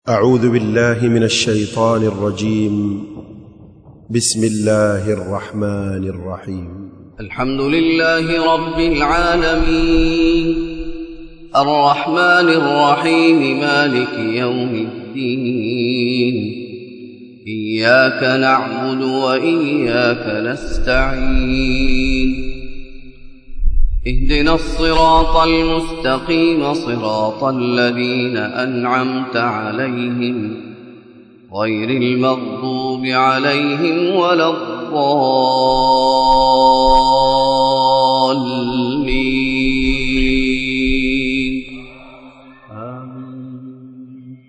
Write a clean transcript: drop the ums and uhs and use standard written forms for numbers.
أعوذ بالله من الشيطان الرجيم. بسم الله الرحمن الرحيم. الحمد لله رب العالمين الرحمن الرحيم مالك يوم الدين إياك نعبد وإياك نستعين اهدنا الصراط المستقيم صراط الذين أنعمت عليهم غير المغضوب عليهم ولا الضالين